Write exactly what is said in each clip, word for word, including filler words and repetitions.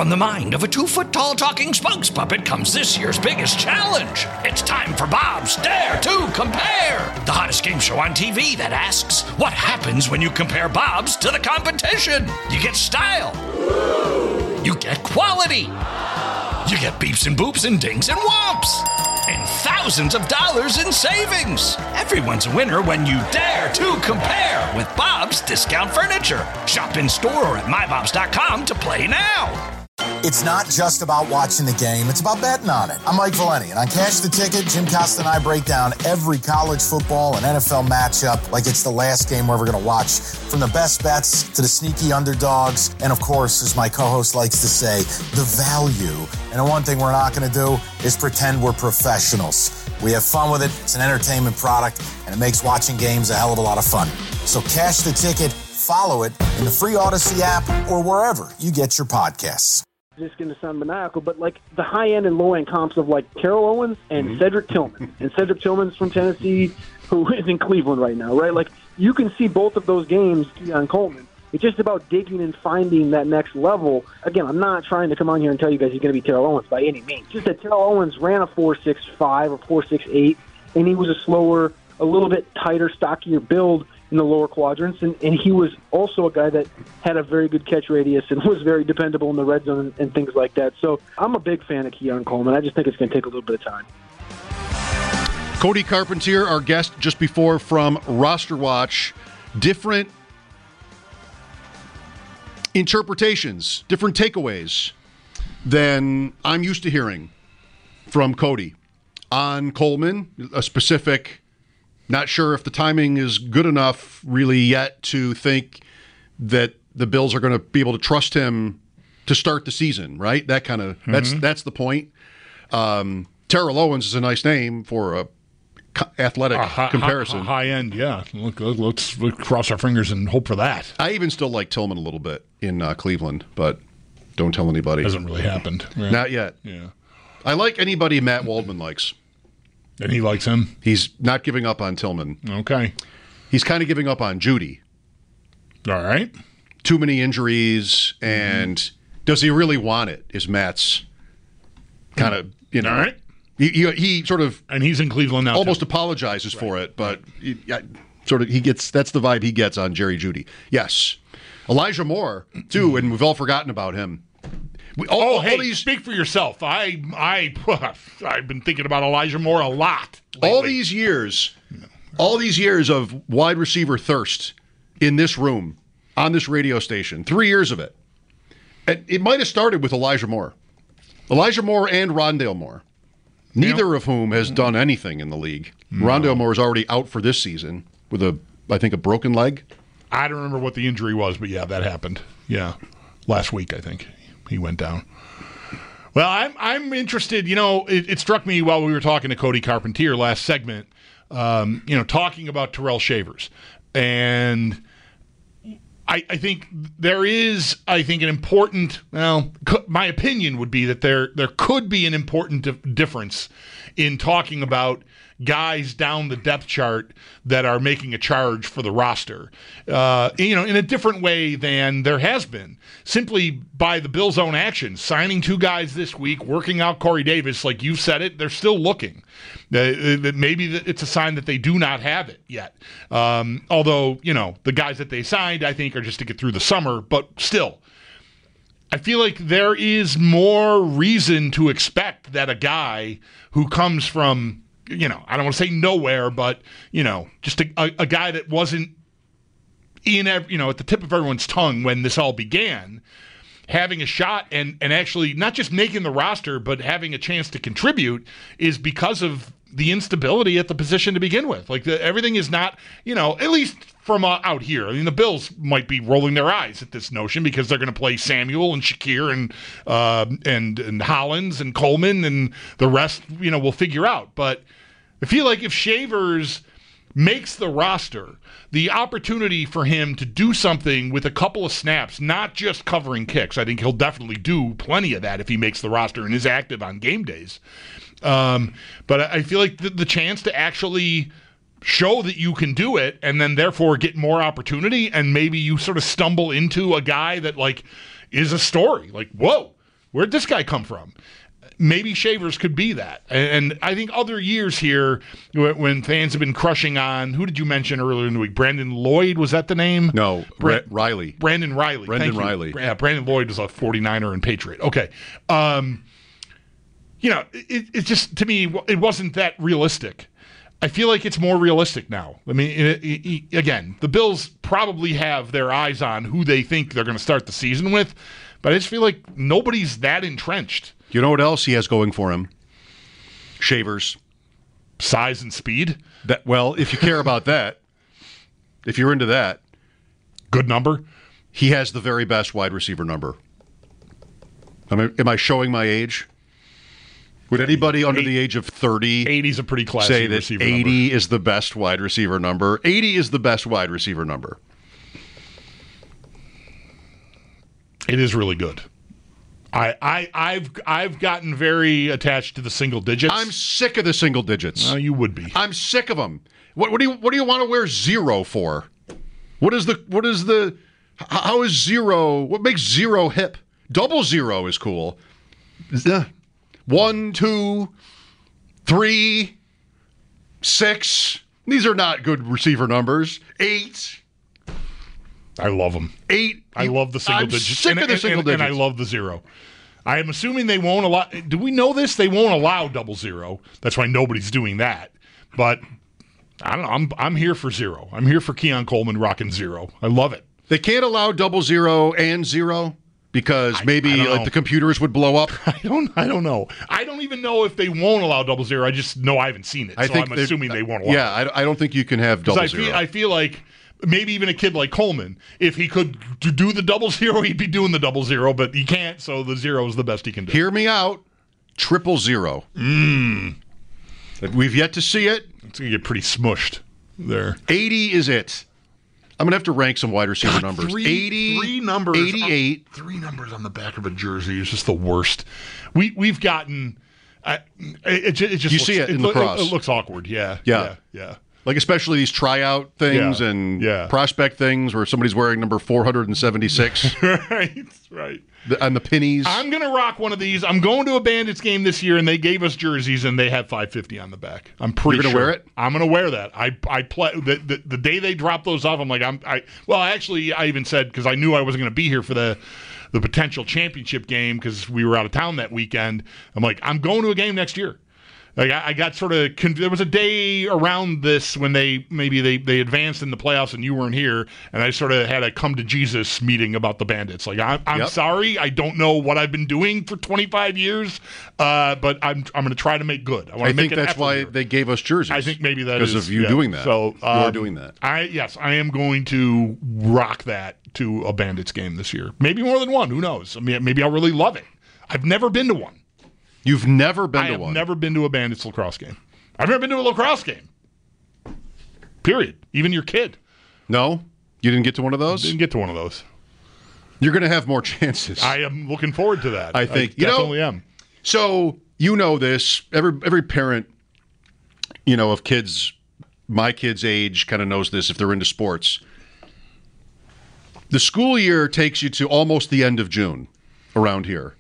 From the mind of a two-foot-tall talking spokes puppet comes this year's biggest challenge. It's time for Bob's Dare to Compare, the hottest game show on T V that asks, what happens when you compare Bobs to the competition? You get style. You get quality. You get beeps and boops and dings and whomps. And thousands of dollars in savings. Everyone's a winner when you dare to compare with Bob's Discount Furniture. Shop in store or at my bobs dot com to play now. It's not just about watching the game, it's about betting on it. I'm Mike Valeni, and on Cash the Ticket, Jim Costa and I break down every college football and N F L matchup like it's the last game we're ever going to watch. From the best bets to the sneaky underdogs, and of course, as my co-host likes to say, the value. And the one thing we're not going to do is pretend we're professionals. We have fun with it, it's an entertainment product, and it makes watching games a hell of a lot of fun. So Cash the Ticket, follow it in the free Odyssey app or wherever you get your podcasts. This is going to sound maniacal, but like the high-end and low-end comps of like Terrell Owens and mm-hmm. Cedric Tillman. And Cedric Tillman's from Tennessee, who is in Cleveland right now, right? Like you can see both of those games on Coleman. It's just about digging and finding that next level. Again, I'm not trying to come on here and tell you guys he's going to be Terrell Owens by any means. Just that Terrell Owens ran a four six five or four six eight, and he was a slower, a little bit tighter, stockier build in the lower quadrants, and, and he was also a guy that had a very good catch radius and was very dependable in the red zone and, and things like that. So I'm a big fan of Keon Coleman. I just think it's going to take a little bit of time. Cody Carpentier, our guest just before from Roster Watch. Different interpretations, different takeaways than I'm used to hearing from Cody on Coleman, a specific. Not sure if the timing is good enough really yet to think that the Bills are going to be able to trust him to start the season, right? That kind of mm-hmm. that's that's the point. Um, Terrell Owens is a nice name for a athletic uh, high, comparison. High, high end, yeah. Look, let's, let's cross our fingers and hope for that. I even still like Tillman a little bit in uh, Cleveland, but don't tell anybody. Hasn't really happened. Right? Not yet. Yeah. I like anybody Matt Waldman likes. And he likes him? He's not giving up on Tillman. Okay. He's kind of giving up on Judy. All right. Too many injuries, and mm-hmm. does he really want it, is Matt's kind of, you know. All right. He, he, he sort of. And he's in Cleveland now. Almost too. apologizes right. for it, but he, sort of he gets, that's the vibe he gets on Jerry Jeudy. Yes. Elijah Moore, too, and we've all forgotten about him. We, all, oh, all hey, these, speak for yourself. I, I, I've been thinking about Elijah Moore a lot lately. All these years, all these years of wide receiver thirst in this room, on this radio station, three years of it. And it might have started with Elijah Moore. Elijah Moore and Rondale Moore, neither you know, of whom has done anything in the league. No. Rondale Moore is already out for this season with, a, I think, a broken leg. I don't remember what the injury was, but yeah, that happened. Yeah, last week, I think. He went down. Well, I'm I'm interested. You know, it, it struck me while we were talking to Cody Carpentier last segment, um, you know, talking about Terrell Shavers. And I, I think there is, I think, an important, well, co- my opinion would be that there there could be an important dif- difference in talking about guys down the depth chart that are making a charge for the roster, uh, you know, in a different way than there has been. Simply by the Bills' own actions, signing two guys this week, working out Corey Davis, like you said it, they're still looking. Uh, maybe it's a sign that they do not have it yet. Um, although, you know, the guys that they signed, I think, are just to get through the summer, but still. I feel like there is more reason to expect that a guy who comes from, you know, I don't want to say nowhere, but, you know, just a, a, a guy that wasn't in, every, you know, at the tip of everyone's tongue when this all began, having a shot and, and actually not just making the roster, but having a chance to contribute is because of the instability at the position to begin with. Like, the, everything is not, you know, at least from uh, out here. I mean, the Bills might be rolling their eyes at this notion because they're going to play Samuel and Shakir and, uh, and, and Hollins and Coleman, and the rest, you know, we'll figure out. But I feel like if Shavers makes the roster, the opportunity for him to do something with a couple of snaps, not just covering kicks. I think he'll definitely do plenty of that if he makes the roster and is active on game days. Um, but I feel like the, the chance to actually show that you can do it and then therefore get more opportunity, and maybe you sort of stumble into a guy that, like, is a story. Like, whoa, Where'd this guy come from? Maybe Shavers could be that. And I think other years here, when fans have been crushing on, who did you mention earlier in the week? Brandon Lloyd, was that the name? No, Bra- Riley. Brandon Riley. Brandon Riley. Yeah, Brandon Lloyd was a forty-niner and Patriot. Okay. Um, you know, it, it just, to me, it wasn't that realistic. I feel like it's more realistic now. I mean, it, it, it, again, the Bills probably have their eyes on who they think they're going to start the season with, but I just feel like nobody's that entrenched. You know what else he has going for him? Shavers. Size and speed? That well, if you care about that, if you're into that. Good number? He has the very best wide receiver number. Am I, am I showing my age? Would anybody under the age of thirty eighty is a pretty classy say that receiver eighty number. Is the best wide receiver number? eighty is the best wide receiver number. It is really good. I, I, I've I've gotten very attached to the single digits. I'm sick of the single digits. Well, you would be. I'm sick of them. What, what do you What do you want to wear zero for? What is the What is the How is zero? What makes zero hip? Double zero is cool. One, two, three, six. These are not good receiver numbers. Eight. I love them. Eight. I love the single I'm digits. Sick and, of the and, single and, digits. And I love the zero. I am assuming they won't allow. Do we know this? They won't allow double zero. That's why nobody's doing that. But I don't know. I'm I'm here for zero. I'm here for Keon Coleman rocking zero. I love it. They can't allow double zero and zero because I, maybe I like the computers would blow up. I don't. I don't know. I don't even know if they won't allow double zero. I just know I haven't seen it. I so think I'm assuming they won't allow. Yeah, it. I, I don't think you can have double I zero. feel, I feel like. Maybe even a kid like Coleman, if he could do the double zero, he'd be doing the double zero, but he can't, so the zero is the best he can do. Hear me out. Triple zero. Mm. We've yet to see it. It's going to get pretty smushed there. eighty is it. I'm going to have to rank some wide receiver God, numbers. Three, eighty, three numbers. eighty-eight. On, three numbers on the back of a jersey is just the worst. We, we've gotten... Uh, it, it, it just you looks, see it in it, lacrosse. It, it looks awkward, yeah. Yeah. Yeah. yeah. Like especially these tryout things Yeah, and yeah. prospect things where somebody's wearing number four hundred seventy-six right, right. the, and the pennies. I'm going to rock one of these. I'm going to a Bandits game this year, and they gave us jerseys, and they had five fifty on the back. I'm pretty You're gonna sure. wear it? I'm going to wear that. I I play the, the the day they dropped those off. I'm like I'm I well actually I even said because I knew I wasn't going to be here for the. the potential championship game because we were out of town that weekend. I'm like, I'm going to a game next year. Like I, I got sort of con- there was a day around this when they maybe they, they advanced in the playoffs and you weren't here, and I sort of had a come to Jesus meeting about the Bandits. Like I'm, I'm Yep. sorry, I don't know what I've been doing for twenty-five years, uh, but I'm I'm going to try to make good. I want I to make think an that's effort why here. they gave us jerseys. I think maybe that because is of you yeah. doing that. So you are um, doing that. I yes, I am going to rock that to a Bandits game this year. Maybe more than one. Who knows? I mean, maybe I'll really love it. I've never been to one. You've never been I to have one. never been to a Bandits lacrosse game. I've never been to a lacrosse game. Period. Even your kid No, you didn't get to one of those. didn't get to one of those. You're going to have more chances. I am looking forward to that. I think- I you know- definitely am. So you know this. Every every parent, you know, of kids, my kids' age, kind of knows this if they're into sports. The school year takes you to almost the end of June around here.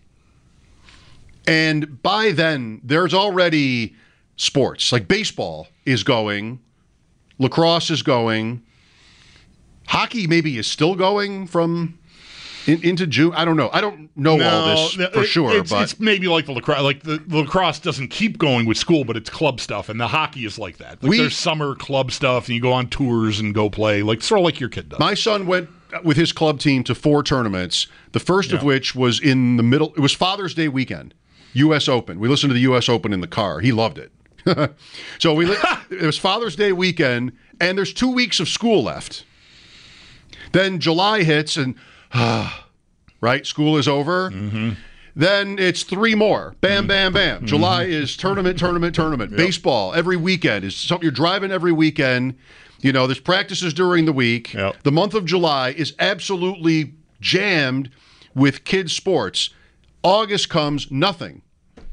And by then, there's already sports. Like baseball is going, lacrosse is going, hockey maybe is still going from in, into June. I don't know. I don't know all this no, for it- sure. It's, but it's maybe like the lacrosse. Like the, the lacrosse doesn't keep going with school, but it's club stuff, and the hockey is like that. Like We- there's summer club stuff, and you go on tours and go play, like sort of like your kid does. my son went with his club team to four tournaments, the first of Yeah. which was in the middle. It was Father's Day weekend, U S Open. We listened to the U S Open in the car. He loved it. So we li- it was Father's Day weekend, and there's two weeks of school left. Then July hits, and right, school is over. Mm-hmm. Then it's three more. Bam, bam, bam. Mm-hmm. July is tournament, tournament, tournament. Baseball every weekend is something you're driving every weekend. You know, there's practices during the week. Yep. The month of July is absolutely jammed with kids' sports. August comes, nothing.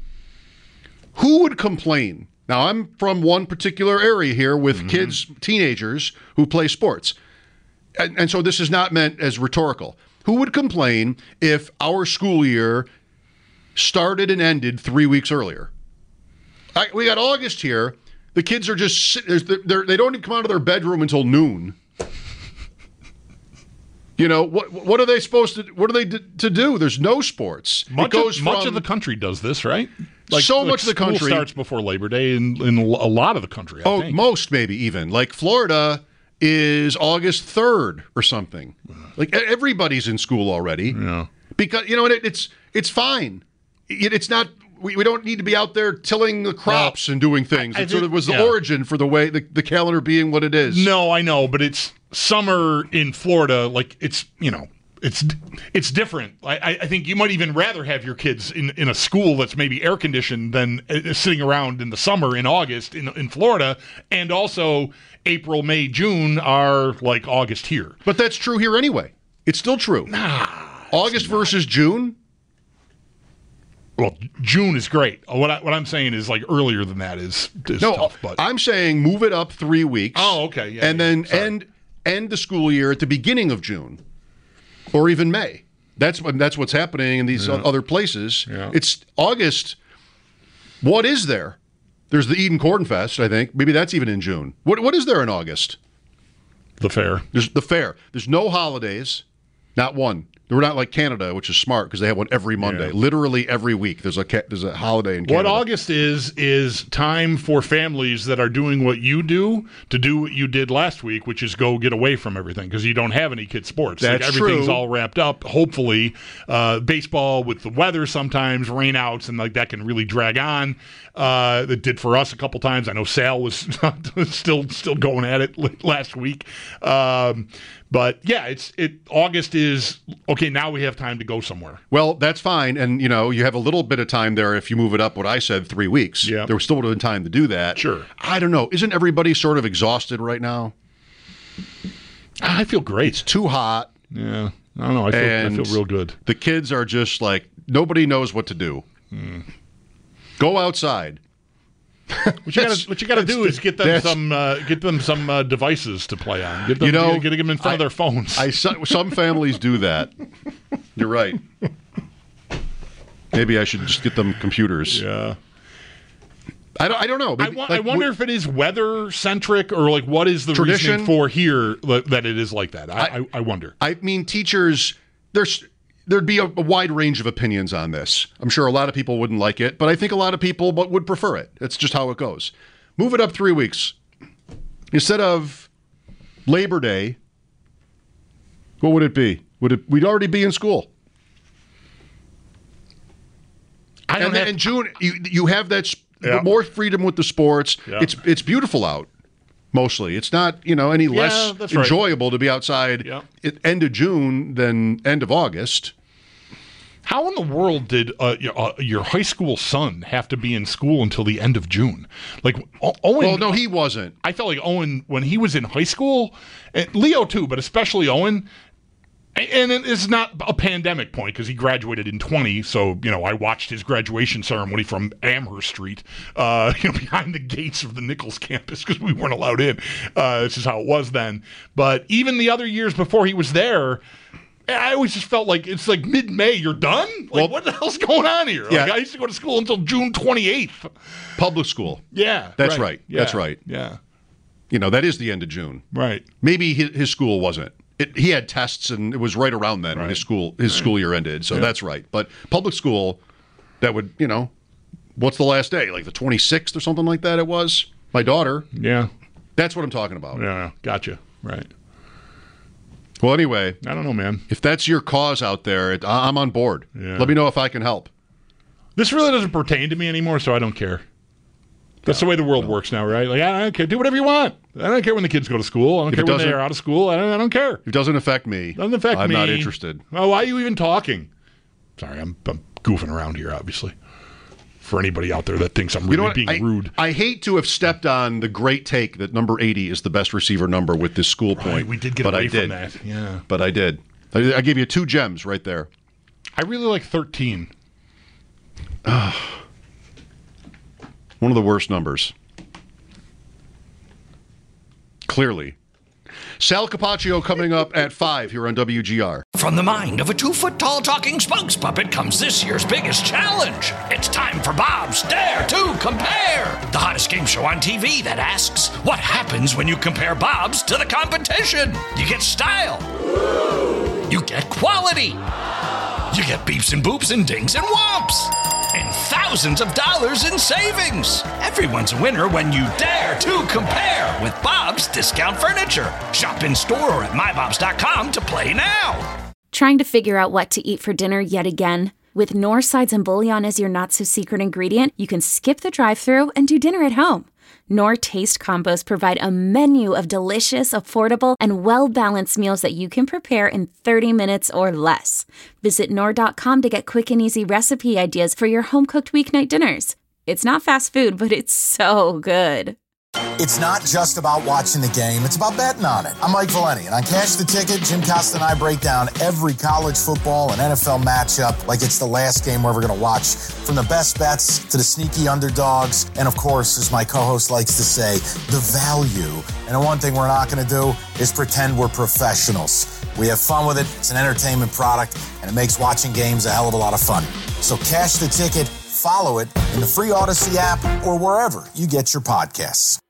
Who would complain? Now, I'm from one particular area here with Mm-hmm. kids, teenagers who play sports. And, and so this is not meant as rhetorical. Who would complain if our school year started and ended three weeks earlier. I, we got August here. The kids are just sit- they're, they're, they don't even come out of their bedroom until noon. You know, what what are they supposed to what are they d- to do? There's no sports. Much, it goes of, much from, of the country does this, right? Like, so like much of the school country starts before Labor Day in, in a lot of the country, I oh, think. most maybe even. Like Florida is August third or something. Like e- everybody's in school already. Yeah. Because, you know, it, it's it's fine. It, it's not, we, we don't need to be out there tilling the crops Well, and doing things. I- I It sort think- of was the yeah. origin for the way, the, the calendar being what it is. No, I know, but it's summer in Florida. Like, it's, you know, it's it's different. I, I think you might even rather have your kids in, in a school that's maybe air conditioned than uh, sitting around in the summer in August in, in Florida. And also, April, May, June are like August here. But that's true here anyway. It's still true. Nah. August versus June? Well, June is great. What, I, what I'm saying is like earlier than that is, is No, tough. But I'm saying move it up three weeks. Oh, okay. Yeah, and yeah, then sorry. end end the school year at the beginning of June, or even May. That's what that's what's happening in these other places. Yeah. It's August. What is there? There's the Eden Corn Fest, I think. Maybe that's even in June. What what is there in August? the fair. There's the fair. There's no holidays, not one. We're not like Canada, which is smart because they have one every Monday. Yeah. Literally every week, there's a ca- there's a holiday in What Canada. August is, is time for families that are doing what you do to do what you did last week, which is go get away from everything because you don't have any kid sports. That's like everything's true. all wrapped up, hopefully. Uh, baseball with the weather sometimes, rainouts, and like that can really drag on. Uh, it did for us a couple times. I know Sal was still still going at it last week. Um, but yeah, it's it. August is okay. Now we have time to go somewhere. Well, that's fine, and you know you have a little bit of time there if you move it up. What I said, three weeks. Yeah. There was still would have been time to do that. Sure. I don't know. Isn't everybody sort of exhausted right now? I feel great. It's too hot. Yeah, I don't know. I feel, And I feel real good. The kids are just like nobody knows what to do. Hmm. Go outside. What you got what you got to do is get them that's- some uh, get them some uh, devices to play on. Get them, You know, get, get them in front I- of their phones. I some some families do that. You're right. Maybe I should just get them computers. yeah. I don't. I don't know. I, Maybe, wa- like, I wonder we- if it is weather centric or like what is the Tradition? reasoning for here li- that it is like that. I, I, I wonder. I mean, teachers. There's there'd be a, a wide range of opinions on this. I'm sure a lot of people wouldn't like it, but I think a lot of people but would prefer it. That's just how it goes. Move it up three weeks instead of Labor Day. What would it be? Would it? We'd already be in school. I don't And, have, in June, you you have that sp- Yeah. more freedom with the sports. Yeah. It's it's beautiful out. Mostly, it's not you know any Yeah, less that's right. enjoyable to be outside Yeah. at end of June than end of August. How in the world did uh, your, uh, your high school son have to be in school until the end of June? Like O- Owen. Well, no, he wasn't. I felt like Owen when he was in high school, and Leo too, but especially Owen. And it's not a pandemic point because he graduated in twenty. So, you know, I watched his graduation ceremony from Amherst Street, uh, you know, behind the gates of the Nichols campus because we weren't allowed in. Uh, this is how it was then. But even the other years before he was there, I always just felt like it's like mid-May, you're done? Like, Well, what the hell's going on here? yeah. Like, I used to go to school until June twenty-eighth. Public school. Yeah. That's right. That's Yeah. right. Yeah. You know, that is the end of June. Right. Maybe his, his school wasn't. It, he had tests, and it was right around then when Right. his school his school year ended. So that's right. But public school, that would you know, what's the last day? Like the twenty-sixth or something like that. It was my daughter. Yeah. That's what I'm talking about. Yeah. Gotcha. Right. Well, anyway, I don't know, man. if that's your cause out there, it, I- I'm on board. Yeah. Let me know if I can help. This really doesn't pertain to me anymore, so I don't care. That's the way the world works now, right? Like, I don't care. Do whatever you want. I don't care when the kids go to school. I don't If care it when doesn't- they're out of school. I don't, I don't care. If it doesn't affect me, Doesn't affect I'm me. not interested. Well, why are you even talking? Sorry, I'm, I'm goofing around here, obviously. For anybody out there that thinks I'm really You know what? being I, rude. I hate to have stepped on the great take that number eighty is the best receiver number with this school Right, point. we did get but away I from did. that. Yeah. But I did. I, I gave you two gems right there. I really like thirteen. One of the worst numbers. Clearly. Sal Capaccio coming up at five here on W G R. From the mind of a two-foot-tall talking spokes puppet comes this year's biggest challenge. It's time for Bob's Dare to Compare, the hottest game show on T V that asks, what happens when you compare Bob's to the competition? You get style. You get quality. You get beeps and boops and dings and whomps. And thousands of dollars in savings. Everyone's a winner when you dare to compare with Bob's Discount Furniture. Shop in store or at my bobs dot com to play now. Trying to figure out what to eat for dinner yet again? With Knorr sides and bouillon as your not-so-secret ingredient, you can skip the drive-thru and do dinner at home. Knorr Taste Combos provide a menu of delicious, affordable, and well-balanced meals that you can prepare in thirty minutes or less. Visit Knorr dot com to get quick and easy recipe ideas for your home-cooked weeknight dinners. It's not fast food, but it's so good. It's not just about watching the game, it's about betting on it. I'm Mike Valeni, and on Cash the Ticket, Jim Costa and I break down every college football and N F L matchup like it's the last game we're ever going to watch, from the best bets to the sneaky underdogs, and of course, as my co-host likes to say, the value. And the one thing we're not going to do is pretend we're professionals. We have fun with it, it's an entertainment product, and it makes watching games a hell of a lot of fun. So Cash the Ticket, follow it in the free Odyssey app or wherever you get your podcasts.